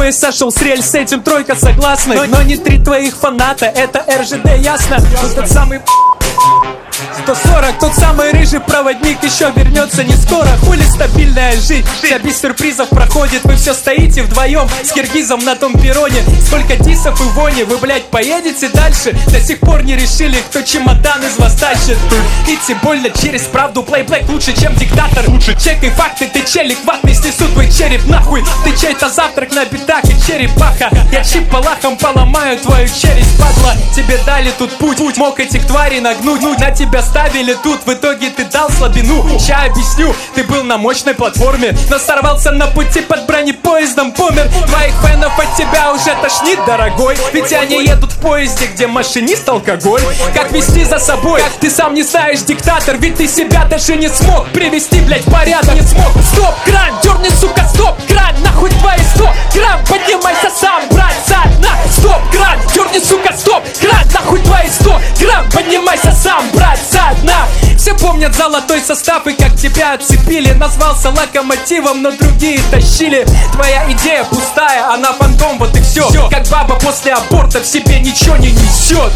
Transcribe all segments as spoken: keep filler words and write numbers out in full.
Поезд сошел с рельс, с этим тройка согласна. Но, но не три твоих фаната, это эр жэ дэ, ясно? Вот тот самый сто сорок, тот самый рыжий проводник еще вернется не скоро. Хули стабильная жизнь, вся без сюрпризов проходит. Вы все стоите вдвоем с киргизом на том перроне. Сколько дисов и вони, вы, блять, поедете дальше? До сих пор не решили, кто чемодан из вас тащит. Идти больно через правду, плей-блэк лучше, чем диктатор. Лучше чекай факты, ты челик ватный, снесут твой череп нахуй. Ты чей-то завтрак на битах и черепаха. Я чип палахом поломаю твою челюсть, падла. Тебе дали тут путь, мог этих тварей нагнуть. На тебя ставили тут, в итоге ты дал слабину. Ща объясню, ты был на мощной платформе, но сорвался на пути под бронепоездом, помер. Твоих фенов от тебя уже тошнит, дорогой. Ведь они едут в поезде, где машинист алкоголь. Как вести за собой, как ты сам не знаешь, диктатор. Ведь ты себя даже не смог привести, блять, в порядок. Не смог. Стоп, кран, дерни, сука, стоп, кран. Нахуй твои сто грамм, поднимайся сам, брат, сад, на. Стоп, кран, дерни, сука, стоп, кран. Нахуй твои сто грамм, поднимайся сам, брат, сад, на. Все помнят золотой состав и как тебя отцепили. Назвался локомотивом, но другие тащили. Твоя идея пустая, она фантом, вот и все. Как баба после аборта в себе ничего не несет.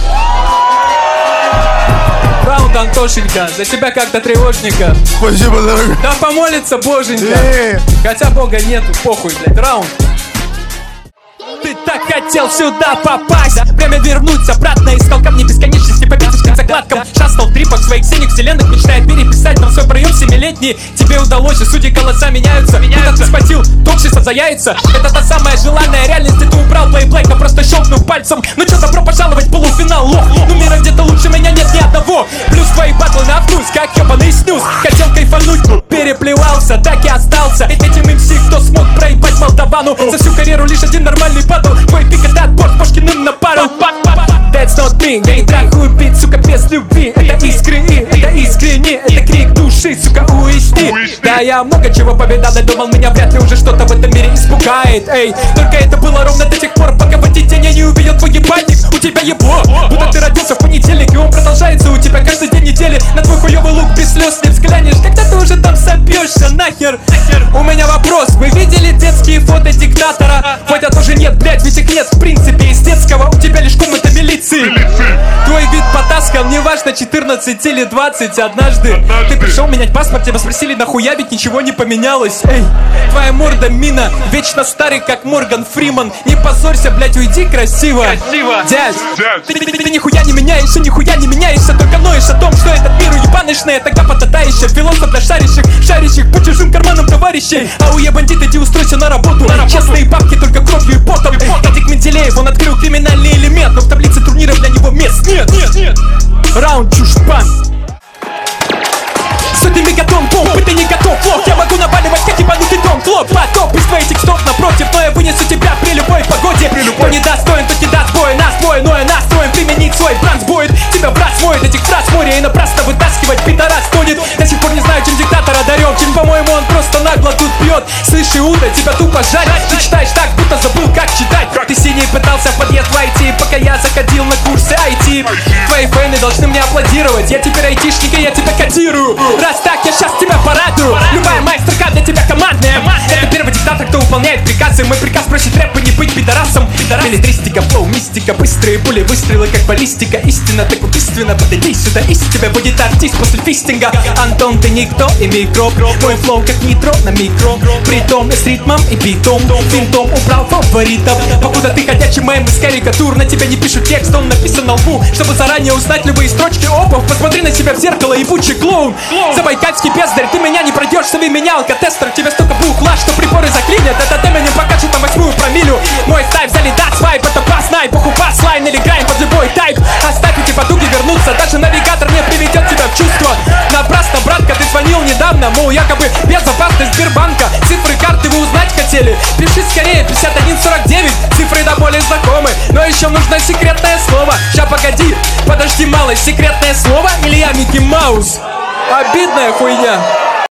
Раунд, Антошенька, за тебя как-то тревожненько. Спасибо, дорогой. Да помолится, боженька. Э-э. Хотя бога нету, похуй, блядь, раунд. Ты так хотел сюда попасть, время вернуть обратно. Искал камни бесконечности, побить всем закладкам. Шастал в трипах своих синих вселенных, мечтает переписать нам свой проем семилетний. Тебе удалось, и судьи голоса меняются. Куда ты схватил токсисов за яйца? Это та самая желанная реальность, где ты убрал плей-блэка, просто щелкнув пальцем. Ну чё, добро пожаловать в полуфинал, лох. Ну мира где-то лучше меня нет ни одного. Плюс твои батлы на вкус, как ёбаный снюс. Хотел кайфануть, переплевался, так и остался этим эм си, кто смог проебать Молдавану. За всю карьеру лишь один нормальный батл. Мой пик это отбор с Пушкиным на пару. That's not me, я не трахаю бит, сука, без любви. Это искренне, это искренне, это крик души, сука, уясни. Да, я много чего повидал, я думал, меня вряд ли уже что-то в этом мире испугает. Эй, только это было ровно до тех пор, пока в один день я не увидел твой ебальник. У тебя ебло, будто ты родился в понедельник, и он продолжается у тебя каждый день недели. На твой хуёвый лук без слез не взглянешь, когда ты уже там собьешься, нахер. У меня вопрос, вы видели детские фото диктатора? Хотя тоже нет, блять, ведь их нет в принципе. Из детского у тебя лишь комната милиции. Твой вид потаскан, неважно, четырнадцать или двадцать. Однажды, Однажды ты пришел менять паспорт, тебя спросили нахуя, ведь ничего не поменялось. Эй, твоя морда мина, вечно старый, как Морган Фриман. Не позорься, блять, уйди красиво. Красиво. Дядь, ты, ты, ты, ты нихуя не меняешься, нихуя не меняешься, только ноешь о том, что этот мир уебаночный. Тогда потатаешься, философ для шарящих, шарящих по чужим карманам товарищей. А уе бандит, иди устройся на работу, на работу. Честные бабки только кровью и потом. Эдик Менделеев, он открыл криминальный элемент, но в таблице турнира для него мест нет, нет, нет. Раунд чушпан. Сотни мегатон бомб, ты не готов, лох. Я могу наваливать, как ебанутый дом, флоп. Потоп из твоих текстов напротив, но я вынесу тебя при любой погоде. При любой. Кто не достоин, тот не даст боя. Нас двое, но я настроен применить свой бранс будет. Тебя брат смоет этих фраз море, и напрасно вытаскивать пидорас ходит. До сих пор не знаю, чем диктатор одарен, чем, по-моему, он просто нагло тут пьет. Слышь, Иуда, тебя тупо жаль. Ты читаешь так, будто забыл, как читать. Ты синий пытался в подъезд войти, пока я заходил на курсы ай ти. Твои фэны должны мне аплодировать. Я теперь айтишник, и я тебя кодирую. Раз так, я сейчас тебя порадую. Любая моя строка для тебя командная. Это первый диктатор, кто выполняет приказы. Мой приказ просит рэпа не быть пидорасом. Милитаристика, флоу, мистика, быстрые пули, выстрелы как баллистика. Истина так убийственно, подойди сюда, из тебя будет артист после фистинга. Антон, ты никто и микроб. Мой флоу как нитро на микро. Притом и с ритмом и битом. Винтом убрал фаворитов. Покуда ты ходячий мем из карикатур. На тебя не пишут текст, он написан на лбу. Чтобы заранее узнать любые строчки опов. Посмотри на себя в зеркало, ебучий клоун. Забайкальский бездарь, ты меня не пройдешь, зови меня алкотестер. Тебе столько бухла, что приборы заклинят. Этот теменем покажет на восьмую промилю. Мой стайп залетать свайп, это бас-найп. Похуй бас-лайн или грайм под любой тайп. Оставь эти потуги вернуться, даже навигатор не приведет тебя в чувство. Напрасно, братка, ты звонил недавно, мол, якобы безопасность Сбербанка. Цифры карты вы узнать хотели? Пиши скорее, пятьдесят один сорок девять. Цифры до более знакомы, но еще нужно секретное слово. Ща погоди, подожди, малость, секретное слово или я Микки Маус? Обидная хуйня.